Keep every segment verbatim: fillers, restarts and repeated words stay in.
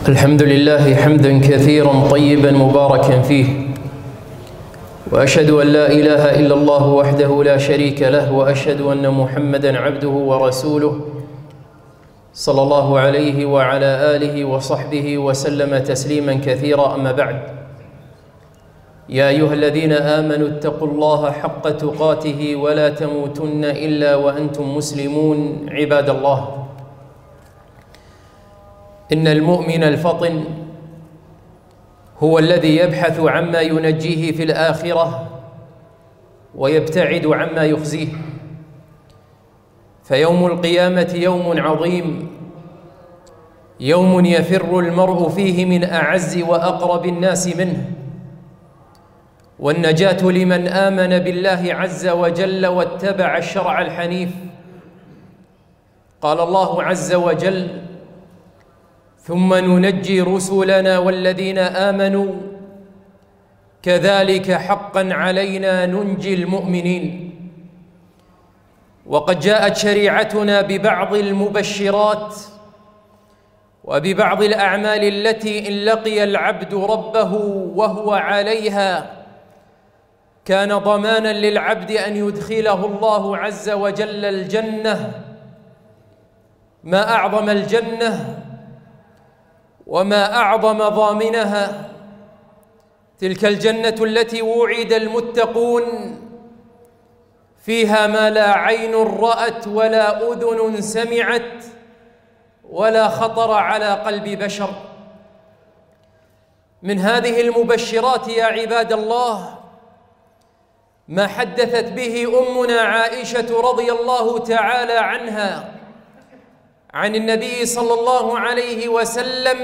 الحمد لله حمدا كثيرا طيبا مباركا فيه، وأشهد أن لا إله إلا الله وحده لا شريك له، وأشهد أن محمدا عبده ورسوله صلى الله عليه وعلى آله وصحبه وسلم تسليما كثيرا. أما بعد، يا أيها الذين آمنوا اتقوا الله حق تقاته ولا تموتن إلا وأنتم مسلمون. عباد الله، إن المؤمن الفطن هو الذي يبحث عما ينجيه في الآخرة ويبتعد عما يخزيه، فيوم القيامة يوم عظيم، يوم يفر المرء فيه من أعز وأقرب الناس منه، والنجاة لمن آمن بالله عز وجل واتبع الشرع الحنيف. قال الله عز وجل: ثم ننجي رسلنا والذين آمنوا كذلك حقا علينا ننجي المؤمنين. وقد جاءت شريعتنا ببعض المبشرات وببعض الأعمال التي إن لقي العبد ربه وهو عليها كان ضمانا للعبد أن يدخله الله عز وجل الجنة. ما أعظم الجنة وما أعظم ضامنها، تلك الجنة التي وعد المتقون، فيها ما لا عين رأت ولا أذن سمعت ولا خطر على قلب بشر. من هذه المبشرات يا عباد الله ما حدثت به أمنا عائشة رضي الله تعالى عنها عن النبي صلى الله عليه وسلم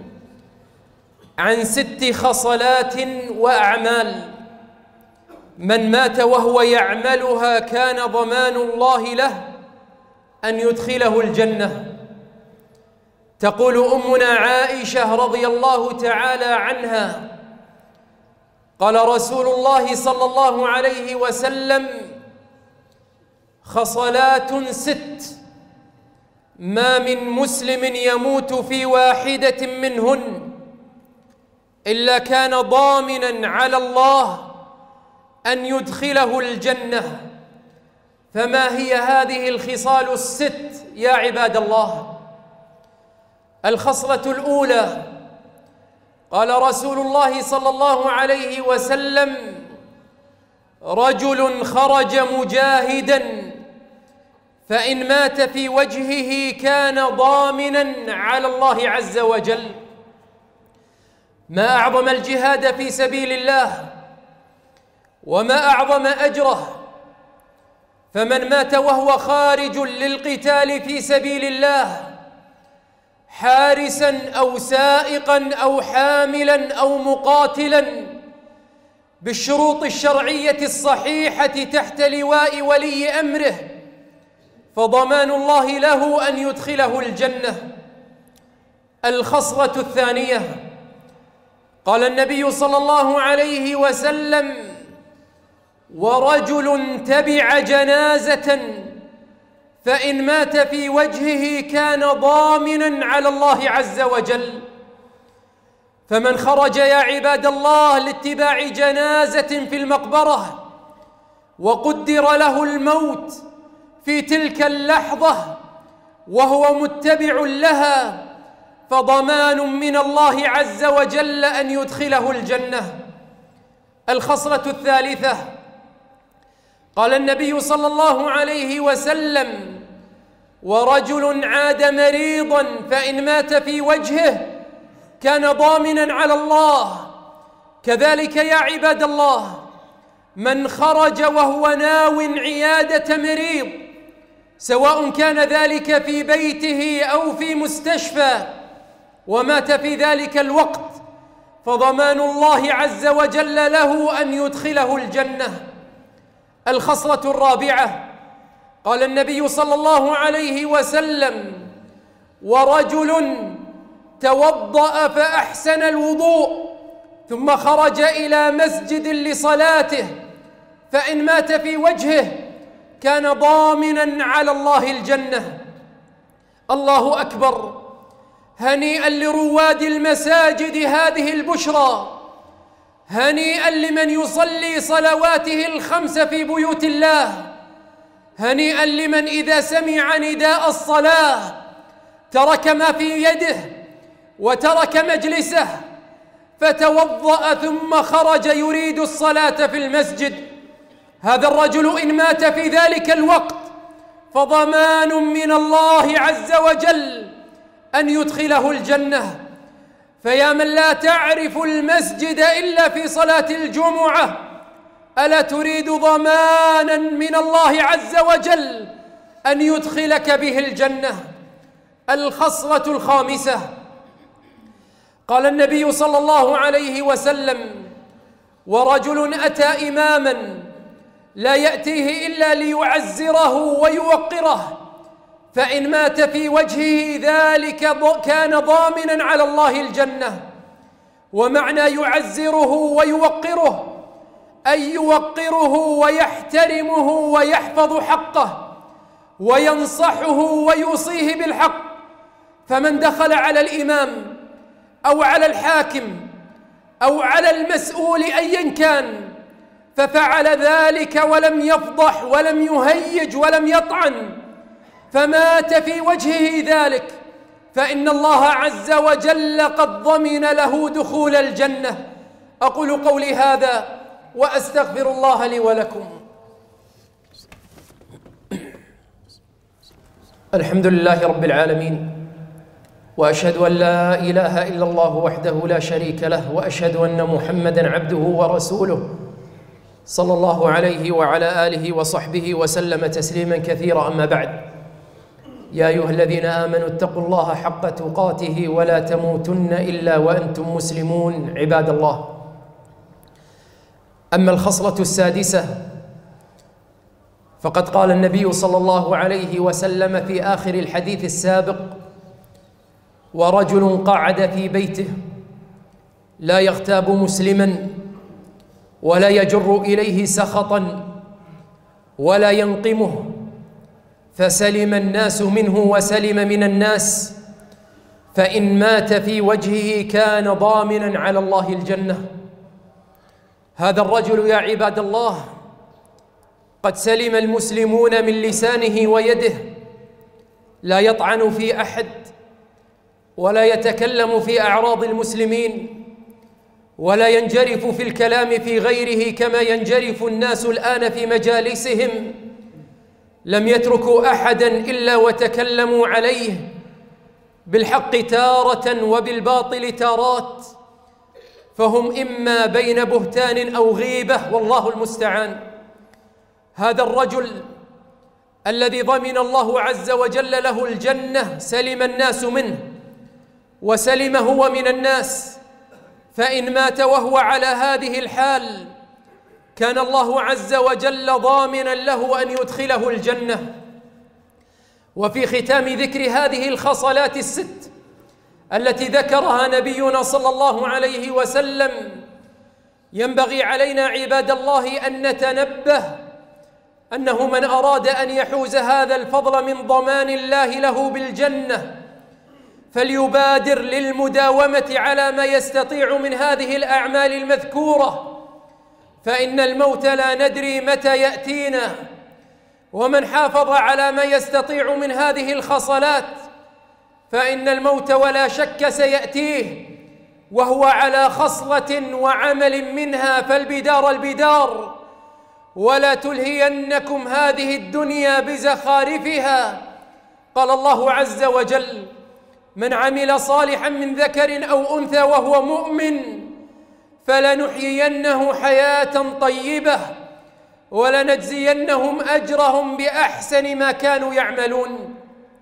عن ست خصلات وأعمال من مات وهو يعملها كان ضمان الله له أن يدخله الجنة. تقول أمنا عائشة رضي الله تعالى عنها: قال رسول الله صلى الله عليه وسلم: خصلات ست ما من مسلم يموت في واحدة منهن إلا كان ضامنا على الله أن يدخله الجنة. فما هي هذه الخصال الست يا عباد الله؟ الخصلة الأولى: قال رسول الله صلى الله عليه وسلم: رجل خرج مجاهدا فإن مات في وجهه كان ضامنا على الله عز وجل. ما أعظم الجهاد في سبيل الله وما أعظم أجره، فمن مات وهو خارج للقتال في سبيل الله حارسا أو سائقا أو حاملا أو مقاتلا بالشروط الشرعية الصحيحة تحت لواء ولي أمره، فضمان الله له أن يدخله الجنة. الخصلة الثانية: قال النبي صلى الله عليه وسلم: ورجل تبع جنازة فإن مات في وجهه كان ضامنا على الله عز وجل. فمن خرج يا عباد الله لاتباع جنازة في المقبرة وقدر له الموت في تلك اللحظة وهو متبع لها فضمان من الله عز وجل أن يدخله الجنة. الخصلة الثالثة: قال النبي صلى الله عليه وسلم: ورجل عاد مريضا فإن مات في وجهه كان ضامنا على الله. كذلك يا عباد الله من خرج وهو ناو عيادة مريض، سواء كان ذلك في بيته أو في مستشفى، ومات في ذلك الوقت، فضمان الله عز وجل له أن يدخله الجنة. الخصلة الرابعة: قال النبي صلى الله عليه وسلم: ورجل توضأ فأحسن الوضوء ثم خرج إلى مسجد لصلاته فإن مات في وجهه كان ضامنا على الله الجنة. الله أكبر! هنيئا لرواد المساجد هذه البشرى، هنيئا لمن يصلي صلواته الخمس في بيوت الله، هنيئا لمن إذا سمع نداء الصلاة ترك ما في يده وترك مجلسه فتوضأ ثم خرج يريد الصلاة في المسجد. هذا الرجل إن مات في ذلك الوقت فضمان من الله عز وجل أن يدخله الجنة. فيا من لا تعرف المسجد إلا في صلاة الجمعة، ألا تريد ضمانا من الله عز وجل أن يدخلك به الجنة؟ الخصلة الخامسة، قال النبي صلى الله عليه وسلم: ورجل أتى إماما لا يأتيه إلا ليعزره ويوقره، فإن مات في وجهه ذلك كان ضامنا على الله الجنة. ومعنى يعزره ويوقره أي يوقره ويحترمه ويحفظ حقه وينصحه ويوصيه بالحق. فمن دخل على الإمام أو على الحاكم أو على المسؤول أيا كان ففعل ذلك ولم يفضح ولم يهيج ولم يطعن فمات في وجهه ذلك، فإن الله عز وجل قد ضمن له دخول الجنة. أقول قولي هذا وأستغفر الله لي ولكم. الحمد لله رب العالمين، وأشهد أن لا إله إلا الله وحده لا شريك له، وأشهد أن محمدًا عبده ورسوله صلى الله عليه وعلى آله وصحبه وسلم تسليمًا كثيرا. أما بعد، يا أيها الذين آمنوا اتقوا الله حق تقاته ولا تموتن إلا وأنتم مسلمون. عباد الله، أما الخصلة السادسة فقد قال النبي صلى الله عليه وسلم في آخر الحديث السابق: ورجل قعد في بيته لا يغتاب مسلما ولا يجر إليه سخطا ولا ينقمه، فسلم الناس منه وسلم من الناس، فإن مات في وجهه كان ضامنا على الله الجنة. هذا الرجل يا عباد الله قد سلم المسلمون من لسانه ويده، لا يطعن في أحد ولا يتكلم في أعراض المسلمين ولا ينجرف في الكلام في غيره كما ينجرف الناس الآن في مجالسهم. لم يتركوا أحدا إلا وتكلموا عليه بالحق تارة وبالباطل تارات، فهم إما بين بهتان أو غيبة والله المستعان. هذا الرجل الذي ضمن الله عز وجل له الجنة سلم الناس منه وسلم هو من الناس، فإن مات وهو على هذه الحال كان الله عز وجل ضامنا له أن يدخله الجنة. وفي ختام ذكر هذه الخصلات الست التي ذكرها نبينا صلى الله عليه وسلم ينبغي علينا عباد الله أن نتنبه أنه من أراد أن يحوز هذا الفضل من ضمان الله له بالجنة فليبادر للمداومة على ما يستطيع من هذه الأعمال المذكورة، فإن الموت لا ندري متى يأتينا. ومن حافظ على ما يستطيع من هذه الخصلات فإن الموت ولا شك سيأتيه وهو على خصلة وعمل منها، فالبدار البدار ولا تلهينكم هذه الدنيا بزخارفها. قال الله عز وجل: من عمل صالحا من ذكر أو أنثى وهو مؤمن فلنحيينه حياة طيبة ولنجزينهم أجرهم بأحسن ما كانوا يعملون.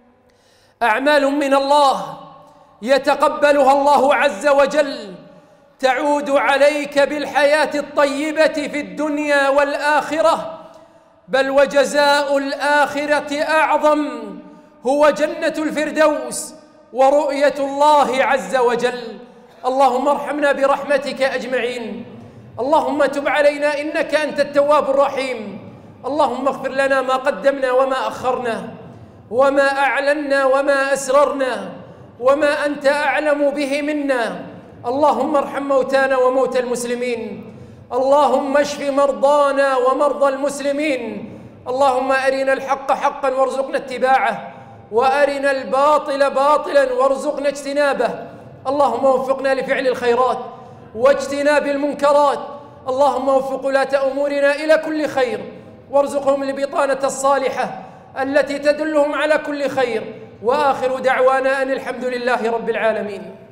أعمال من الله يتقبلها الله عز وجل تعود عليك بالحياة الطيبة في الدنيا والآخرة، بل وجزاء الآخرة أعظم، هو جنة الفردوس ورؤية الله عز وجل. اللهم ارحمنا برحمتك أجمعين، اللهم تب علينا إنك أنت التواب الرحيم، اللهم اغفر لنا ما قدمنا وما أخرنا وما أعلنا وما أسررنا وما أنت أعلم به منا. اللهم ارحم موتانا وموتى المسلمين، اللهم اشف مرضانا ومرضى المسلمين، اللهم أرنا الحق حقا وارزقنا اتباعه، وأرنا الباطل باطلا وارزقنا اجتنابه. اللهم وفقنا لفعل الخيرات واجتناب المنكرات، اللهم وفق ولاة أمورنا إلى كل خير، وارزقهم البطانة الصالحة التي تدلهم على كل خير. وآخر دعوانا أن الحمد لله رب العالمين.